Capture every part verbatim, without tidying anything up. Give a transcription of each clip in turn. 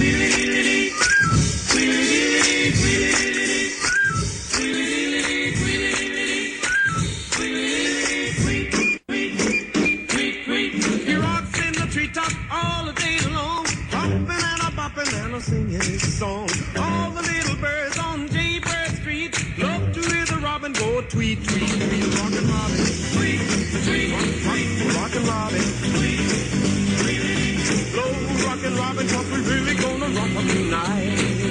Singing his song. All the little birds on Jaybird Street love to hear the robin go tweet, tweet, tweet. Rockin' Robin, tweet, tweet, rock, rock, rockin' Robin, tweet, tweet. Blow rockin' Robin, 'cause we really gonna rock 'em tonight.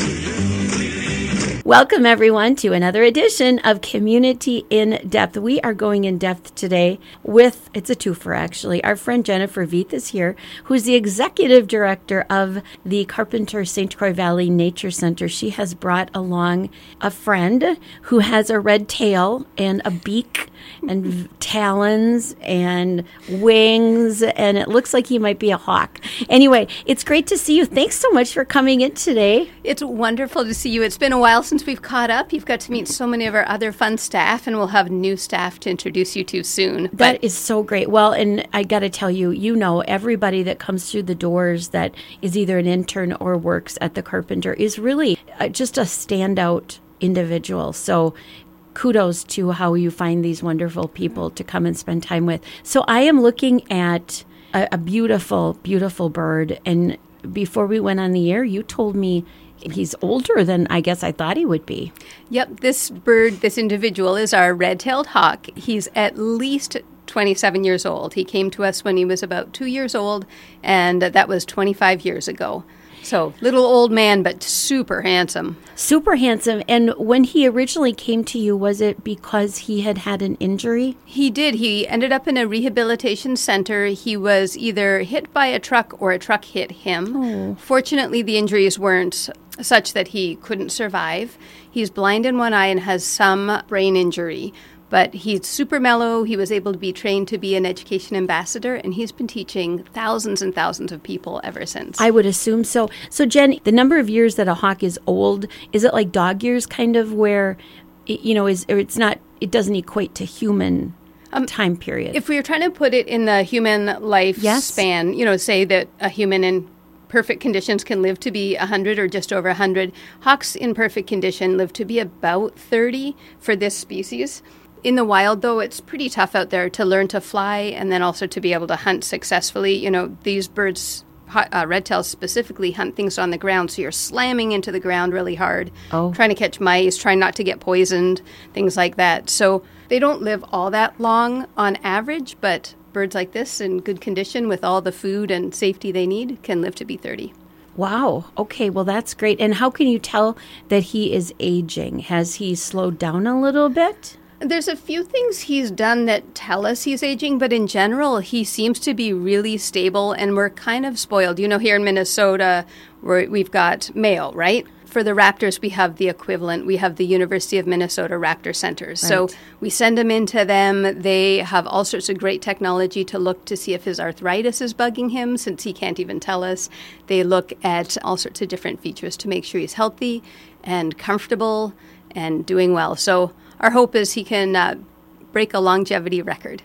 Welcome, everyone, to another edition of Community in Depth. We are going in depth today with, it's a twofer actually, our friend Jennifer Veith is here, who's the executive director of the Carpenter Saint Croix Valley Nature Center. She has brought along a friend who has a red tail and a beak and talons and wings, and it looks like he might be a hawk. Anyway, it's great to see you. Thanks so much for coming in today. It's wonderful to see you. It's been a while since we've caught up. You've got to meet so many of our other fun staff, and we'll have new staff to introduce you to soon. That but is so great. Well, and I got to tell you, you know, everybody that comes through the doors that is either an intern or works at the Carpenter is really uh, just a standout individual. So kudos to how you find these wonderful people to come and spend time with. So I am looking at a, a beautiful, beautiful bird. And before we went on the air, you told me he's older than I guess I thought he would be. Yep, this bird, this individual is our red-tailed hawk. He's at least twenty-seven years old. He came to us when he was about two years old, and that was twenty-five years ago. So, little old man, but super handsome. Super handsome. And when he originally came to you, was it because he had had an injury? He did. He ended up in a rehabilitation center. He was either hit by a truck or a truck hit him. Oh. Fortunately, the injuries weren't such that he couldn't survive. He's blind in one eye and has some brain injury. But he's super mellow. He was able to be trained to be an education ambassador, and he's been teaching thousands and thousands of people ever since. I would assume so. So, Jen, the number of years that a hawk is old, is it like dog years kind of where, you know, is or it's not, it doesn't equate to human um, time period? If we were trying to put it in the human life yes. span, you know, say that a human in perfect conditions can live to be one hundred or just over one hundred, hawks in perfect condition live to be about thirty for this species. In the wild, though, it's pretty tough out there to learn to fly and then also to be able to hunt successfully. You know, these birds, uh, red-tails specifically, hunt things on the ground, so you're slamming into the ground really hard, oh. trying to catch mice, trying not to get poisoned, things like that. So they don't live all that long on average, but birds like this in good condition with all the food and safety they need can live to be thirty. Wow. Okay, well, that's great. And how can you tell that he is aging? Has he slowed down a little bit? There's a few things he's done that tell us he's aging, but in general, he seems to be really stable, and we're kind of spoiled. You know, here in Minnesota, where we've got Mayo, right? For the raptors, we have the equivalent. We have the University of Minnesota Raptor Centers. Right. So we send him into them. They have all sorts of great technology to look to see if his arthritis is bugging him, since he can't even tell us. They look at all sorts of different features to make sure he's healthy and comfortable and doing well. So our hope is he can uh, break a longevity record.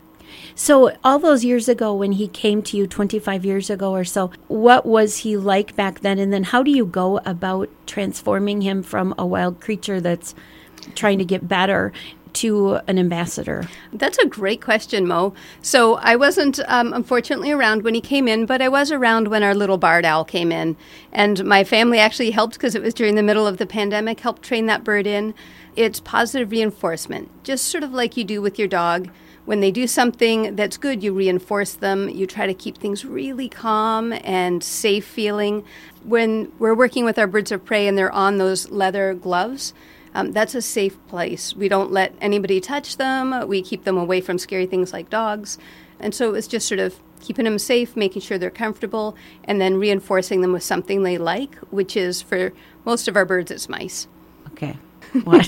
So all those years ago when he came to you, twenty-five years ago or so, what was he like back then? And then how do you go about transforming him from a wild creature that's trying to get better to an ambassador? That's a great question, Mo. So I wasn't, um, unfortunately, around when he came in, but I was around when our little barred owl came in. And my family actually helped, because it was during the middle of the pandemic, helped train that bird in. It's positive reinforcement, just sort of like you do with your dog. When they do something that's good, you reinforce them. You try to keep things really calm and safe feeling. When we're working with our birds of prey and they're on those leather gloves, um, that's a safe place. We don't let anybody touch them. We keep them away from scary things like dogs. And so it's just sort of keeping them safe, making sure they're comfortable, and then reinforcing them with something they like, which is, for most of our birds, it's mice. Okay. What?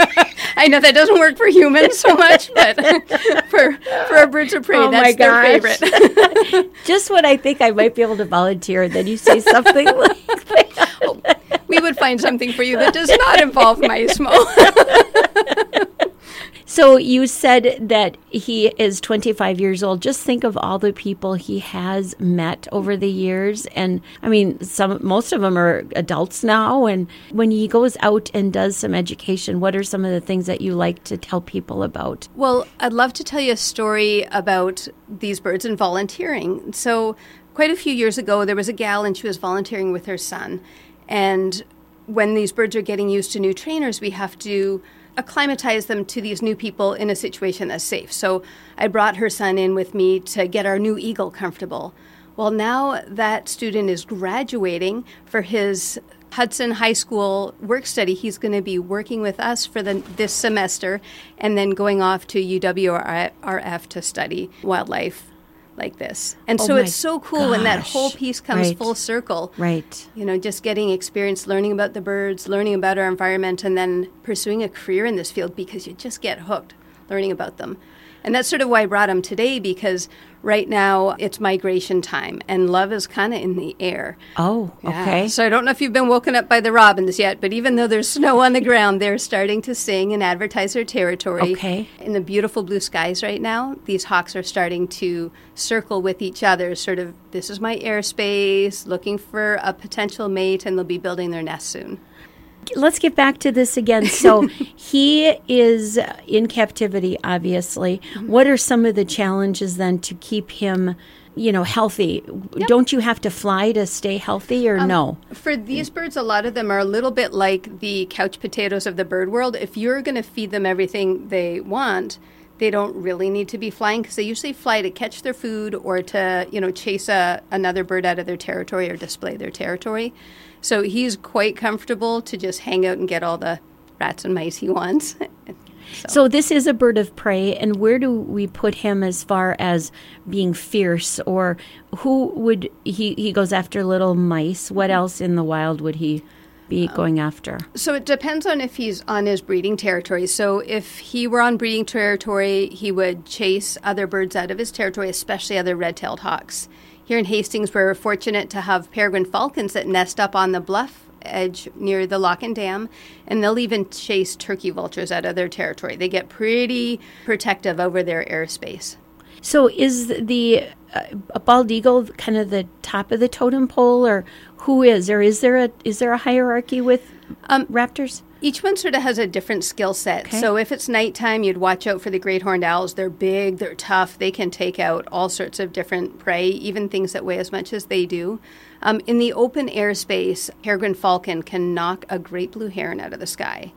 I know that doesn't work for humans so much, but for for our birds of prey, oh that's their favorite. Just when I think I might be able to volunteer, and then you say something like that. Oh, we would find something for you that does not involve mice, Mo. So you said that he is twenty-five years old. Just think of all the people he has met over the years. And I mean, some most of them are adults now. And when he goes out and does some education, what are some of the things that you like to tell people about? Well, I'd love to tell you a story about these birds and volunteering. So quite a few years ago, there was a gal and she was volunteering with her son. And when these birds are getting used to new trainers, we have to acclimatize them to these new people in a situation that's safe. So I brought her son in with me to get our new eagle comfortable. Well, now that student is graduating for his Hudson High School work study. He's going to be working with us for the, this semester and then going off to U W R F to study wildlife like this. And oh so it's so cool gosh. when that whole piece comes right. full circle. Right. You know, just getting experience, learning about the birds, learning about our environment, and then pursuing a career in this field because you just get hooked learning about them. And that's sort of why I brought him today, because right now it's migration time and love is kind of in the air. Oh, okay. Yeah. So I don't know if you've been woken up by the robins yet, but even though there's snow on the ground, they're starting to sing and advertise their territory. Okay. In the beautiful blue skies right now, these hawks are starting to circle with each other, sort of, this is my airspace, looking for a potential mate, and they'll be building their nest soon. Let's get back to this again. So he is in captivity, obviously. Mm-hmm. What are some of the challenges then to keep him, you know, healthy? Yep. Don't you have to fly to stay healthy or um, no? For these birds, a lot of them are a little bit like the couch potatoes of the bird world. If you're going to feed them everything they want, they don't really need to be flying because they usually fly to catch their food or to, you know, chase a, another bird out of their territory or display their territory. So he's quite comfortable to just hang out and get all the rats and mice he wants. so. so this is a bird of prey, and where do we put him as far as being fierce? Or who would he, he goes after little mice. What else in the wild would he be going after? So it depends on if he's on his breeding territory. So if he were on breeding territory, he would chase other birds out of his territory, especially other red-tailed hawks. Here in Hastings, we're fortunate to have peregrine falcons that nest up on the bluff edge near the Locken Dam, and they'll even chase turkey vultures out of their territory. They get pretty protective over their airspace. So is the uh, bald eagle kind of the top of the totem pole, or who is? Or is there a is there a hierarchy with um, raptors? Each one sort of has a different skill set. Okay. So if it's nighttime, you'd watch out for the great horned owls. They're big, they're tough. They can take out all sorts of different prey, even things that weigh as much as they do. Um, in the open airspace, peregrine falcon can knock a great blue heron out of the sky.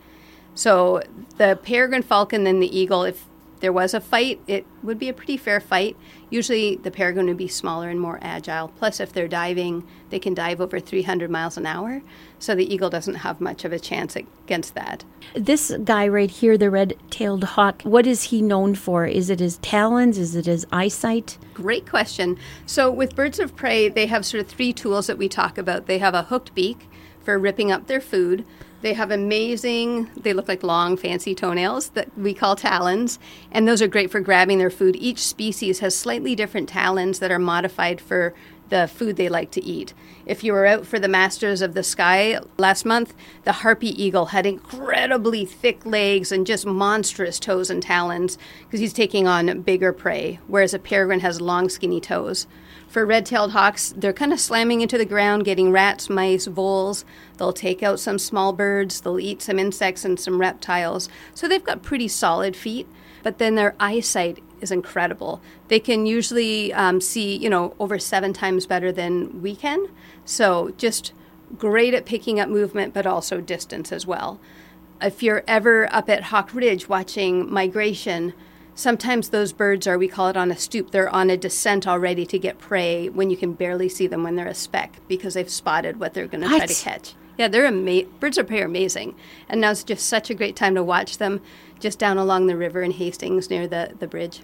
So the peregrine falcon and the eagle, if there was a fight, it would be a pretty fair fight. Usually the peregrine would be smaller and more agile. Plus, if they're diving, they can dive over three hundred miles an hour. So the eagle doesn't have much of a chance against that. This guy right here, the red-tailed hawk, what is he known for? Is it his talons? Is it his eyesight? Great question. So with birds of prey, they have sort of three tools that we talk about. They have a hooked beak for ripping up their food. They have amazing, they look like long, fancy toenails that we call talons, and those are great for grabbing their food. Each species has slightly different talons that are modified for the food they like to eat. If you were out for the Masters of the Sky last month, the harpy eagle had incredibly thick legs and just monstrous toes and talons because he's taking on bigger prey, whereas a peregrine has long, skinny toes. For red-tailed hawks, they're kind of slamming into the ground, getting rats, mice, voles. They'll take out some small birds. They'll eat some insects and some reptiles. So they've got pretty solid feet, but then their eyesight is incredible. They can usually um, see, you know, over seven times better than we can. So just great at picking up movement, but also distance as well. If you're ever up at Hawk Ridge watching migration, sometimes those birds are, we call it on a stoop, they're on a descent already to get prey when you can barely see them when they're a speck because they've spotted what they're going to try to catch. Yeah, they're ama- birds of prey are amazing. And now it's just such a great time to watch them just down along the river in Hastings near the, the bridge.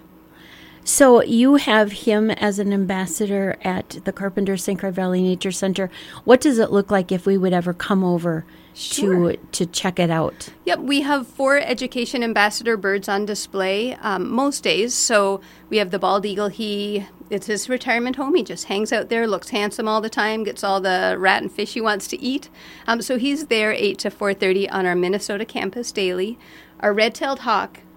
So you have him as an ambassador at the Carpenter Saint Croix Valley Nature Center. What does it look like if we would ever come over Sure. to to check it out? Yep, we have four education ambassador birds on display um, most days. So we have the bald eagle. He it's his retirement home. He just hangs out there, looks handsome all the time, gets all the rat and fish he wants to eat. Um, so he's there eight to four thirty on our Minnesota campus daily. Our red-tailed hawk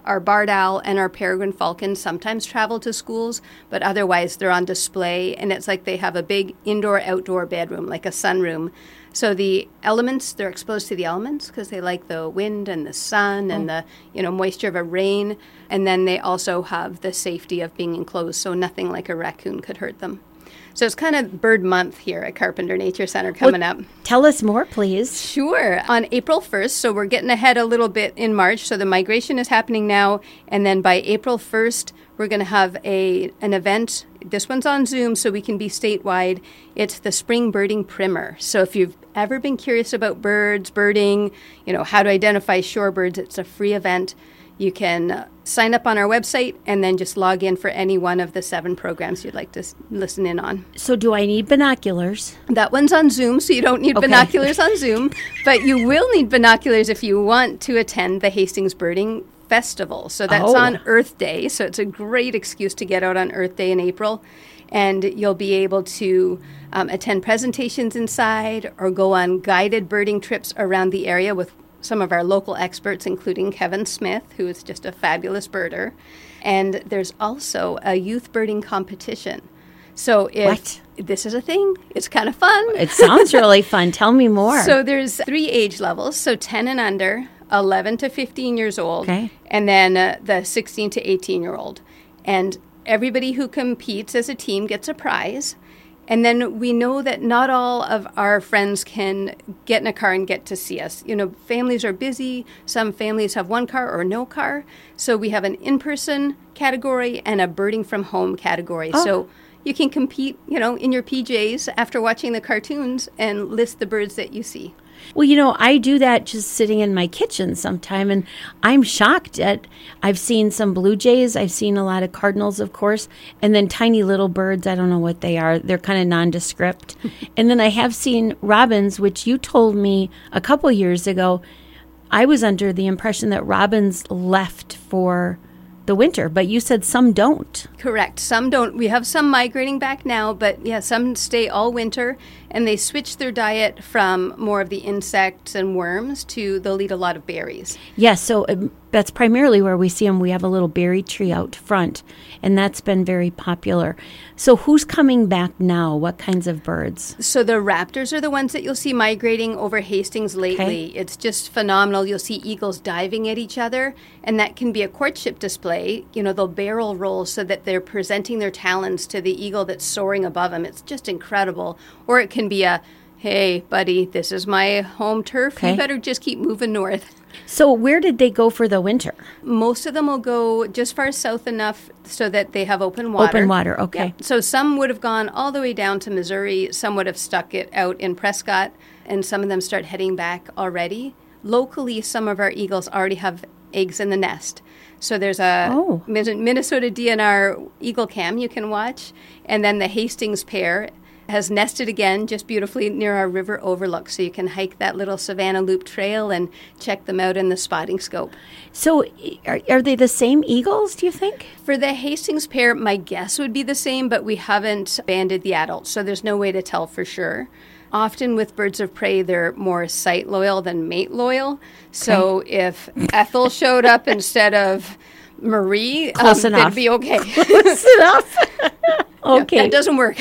our barred owl and our peregrine falcon sometimes travel to schools, but otherwise they're on display, and it's like they have a big indoor-outdoor bedroom, like a sunroom. So the elements, they're exposed to the elements because they like the wind and the sun and the, you know, moisture of a rain. And then they also have the safety of being enclosed, so nothing like a raccoon could hurt them. So it's kind of bird month here at Carpenter Nature Center coming well, up. Tell us more, please. Sure. On April first, so we're getting ahead a little bit in March. So the migration is happening now. And then by April first, we're going to have a an event. This one's on Zoom, so we can be statewide. It's the Spring Birding Primer. So if you've ever been curious about birds, birding, you know, how to identify shorebirds, it's a free event. You can uh, sign up on our website and then just log in for any one of the seven programs you'd like to s- listen in on. So do I need binoculars? That one's on Zoom, so you don't need Okay. binoculars on Zoom. But you will need binoculars if you want to attend the Hastings Birding Festival. So that's Oh. on Earth Day. So it's a great excuse to get out on Earth Day in April. And you'll be able to um, attend presentations inside or go on guided birding trips around the area with some of our local experts, including Kevin Smith, who is just a fabulous birder. And there's also a youth birding competition. So if What? this is a thing, it's kind of fun. It sounds really fun. Tell me more. So there's three age levels, so ten and under, eleven to fifteen years old, Okay. and then uh, the sixteen to eighteen year old. And everybody who competes as a team gets a prize. And then we know that not all of our friends can get in a car and get to see us. You know, families are busy. Some families have one car or no car. So we have an in-person category and a birding from home category. Oh. So you can compete, you know, in your P Js after watching the cartoons and list the birds that you see. Well, you know, I do that just sitting in my kitchen sometime, and I'm shocked at, I've seen some blue jays, I've seen a lot of cardinals, of course, and then tiny little birds, I don't know what they are, they're kind of nondescript. And then I have seen robins, which you told me a couple years ago. I was under the impression that robins left for the winter, but you said some don't. Correct. Some don't. We have some migrating back now, but yeah, some stay all winter, and they switch their diet from more of the insects and worms to they'll eat a lot of berries. Yes, so um, that's primarily where we see them. We have a little berry tree out front, and that's been very popular. So who's coming back now? What kinds of birds? So the raptors are the ones that you'll see migrating over Hastings lately. Okay. It's just phenomenal. You'll see eagles diving at each other, and that can be a courtship display. You know, they'll barrel roll so that they're presenting their talons to the eagle that's soaring above them. It's just incredible. Or it can be a, hey, buddy, this is my home turf. Okay. You better just keep moving north. So where did they go for the winter? Most of them will go just far south enough so that they have open water. Open water, okay. Yep. So some would have gone all the way down to Missouri. Some would have stuck it out in Prescott, and some of them start heading back already. Locally, some of our eagles already have eggs in the nest. So there's a Oh. Min- Minnesota D N R Eagle Cam you can watch, and then the Hastings pair has nested again just beautifully near our river overlook. So you can hike that little Savannah Loop trail and check them out in the spotting scope. So are, are they the same eagles, do you think? For the Hastings pair, my guess would be the same, but we haven't banded the adults, so there's no way to tell for sure. Often with birds of prey, they're more site loyal than mate loyal. So if Ethel showed up instead of Marie, Close um, enough. they'd be okay. Close enough. Okay. That doesn't work.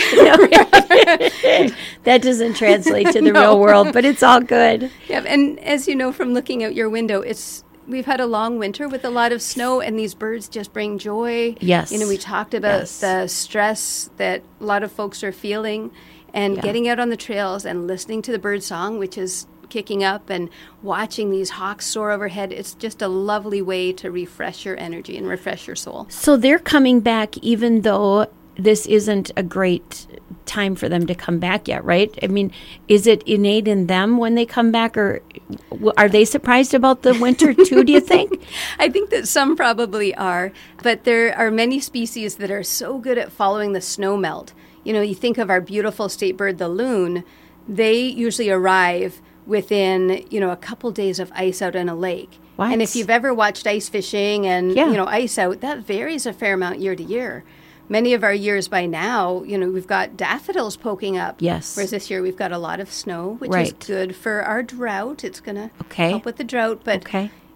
That doesn't translate to the No. real world, but it's all good. Yeah, and as you know from looking out your window, it's we've had a long winter with a lot of snow, and these birds just bring joy. Yes. You know, we talked about Yes. the stress that a lot of folks are feeling, and Yeah. getting out on the trails and listening to the bird song, which is kicking up, and watching these hawks soar overhead. It's just a lovely way to refresh your energy and refresh your soul. So they're coming back even though this isn't a great time for them to come back yet, right? I mean, is it innate in them when they come back, or w- are they surprised about the winter too, do you think? I think that some probably are, but there are many species that are so good at following the snow melt. You know, you think of our beautiful state bird, the loon, they usually arrive within, you know, a couple days of ice out in a lake. What? And if you've ever watched ice fishing and, Yeah. you know, ice out, that varies a fair amount year to year. Many of our years by now, you know, we've got daffodils poking up. Yes. Whereas this year we've got a lot of snow, which is Right. good for our drought. It's going to Okay. help with the drought. But Okay.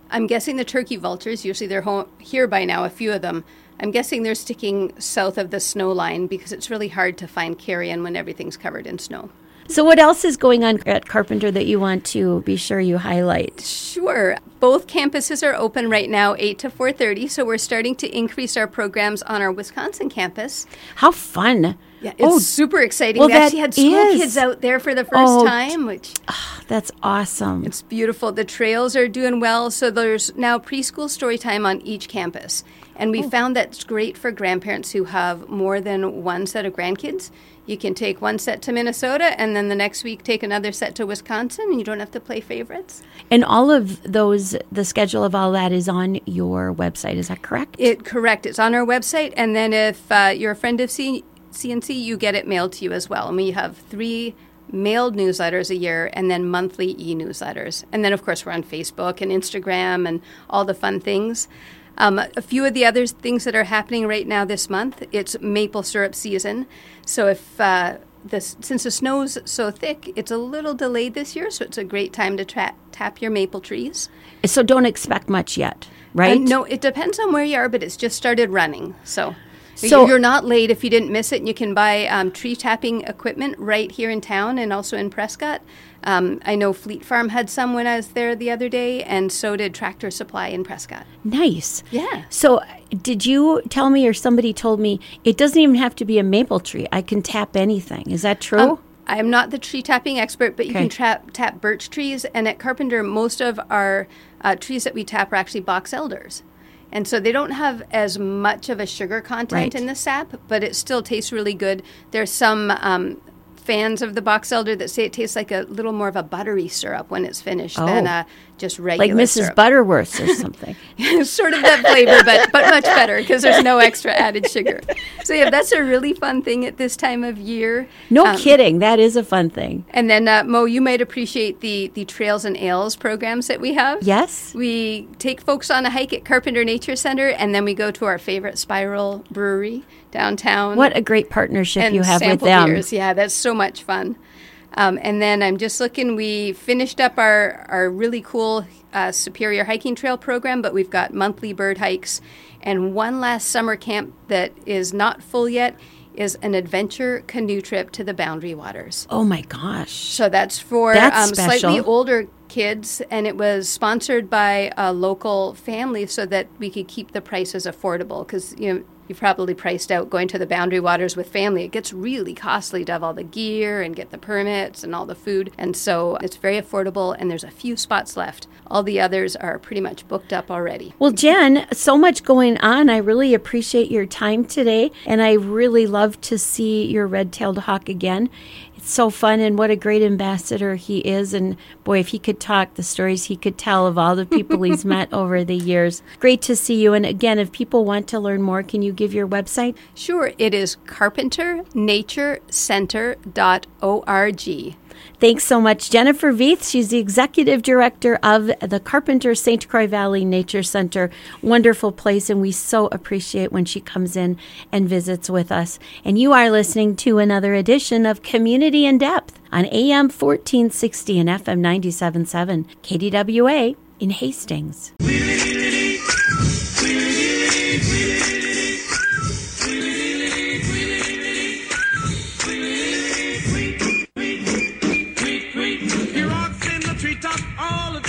I'm guessing the turkey vultures, usually they're home, here by now, a few of them. I'm guessing they're sticking south of the snow line because it's really hard to find carrion when everything's covered in snow. So what else is going on at Carpenter that you want to be sure you highlight? Sure. Both campuses are open right now, eight to four thirty, so we're starting to increase our programs on our Wisconsin campus. How fun. Yeah, it's oh, super exciting. Well, we actually had school is. kids out there for the first oh, time, which oh, that's awesome. It's beautiful. The trails are doing well, so there's now preschool story time on each campus. And we oh. found that's great for grandparents who have more than one set of grandkids. You can take one set to Minnesota and then the next week take another set to Wisconsin, and you don't have to play favorites. And all of those, the schedule of all that is on your website. Is that correct? It correct. It's on our website. And then if uh, you're a friend of C- CNC, you get it mailed to you as well. And we have three mailed newsletters a year and then monthly e-newsletters. And then, of course, we're on Facebook and Instagram and all the fun things. Um, a few of the other things that are happening right now this month, it's maple syrup season. So if uh, this, since the snow's so thick, it's a little delayed this year, so it's a great time to tra- tap your maple trees. So don't expect much yet, right? Uh, no, it depends on where you are, but it's just started running. So, so you're not late if you didn't miss it, and you can buy um, tree tapping equipment right here in town and also in Prescott. Um, I know Fleet Farm had some when I was there the other day, and so did Tractor Supply in Prescott. Nice. Yeah. So did you tell me, or somebody told me, it doesn't even have to be a maple tree. I can tap anything. Is that true? Um, I'm not the tree tapping expert, but you okay. can trap, tap birch trees. And at Carpenter, most of our uh, trees that we tap are actually box elders. And so they don't have as much of a sugar content right. in the sap, but it still tastes really good. There's some um, fans of the box elder that say it tastes like a little more of a buttery syrup when it's finished oh. than uh, just regular like Missus syrup. Butterworth's or something. Sort of that flavor, but but much better because there's no extra added sugar. So yeah, that's a really fun thing at this time of year. No um, kidding. That is a fun thing. And then, uh, Mo, you might appreciate the, the Trails and Ales programs that we have. Yes. We take folks on a hike at Carpenter Nature Center, and then we go to our favorite Spiral Brewery downtown. What a great partnership and you have with sample them. Beers. Yeah, that's so much fun. Um, and then I'm just looking, we finished up our, our really cool uh, Superior Hiking Trail program, but we've got monthly bird hikes. And one last summer camp that is not full yet is an adventure canoe trip to the Boundary Waters. Oh, my gosh. So that's for that's um, special. slightly older kids, and it was sponsored by a local family so that we could keep the prices affordable because, you know, you've probably priced out going to the Boundary Waters with family. It gets really costly to have all the gear and get the permits and all the food. And so it's very affordable, and there's a few spots left. All the others are pretty much booked up already. Well, Jen, so much going on. I really appreciate your time today, and I really love to see your red-tailed hawk again. It's so fun, and what a great ambassador he is. And boy, if he could talk, the stories he could tell of all the people he's met over the years. Great to see you. And again, if people want to learn more, can you give your website? Sure. It is carpenter nature center dot org. Thanks so much, Jennifer Veith. She's the executive director of the Carpenter Saint Croix Valley Nature Center. Wonderful place, and we so appreciate when she comes in and visits with us. And you are listening to another edition of Community in Depth on A M fourteen sixty and F M ninety-seven point seven, K D W A in Hastings. All the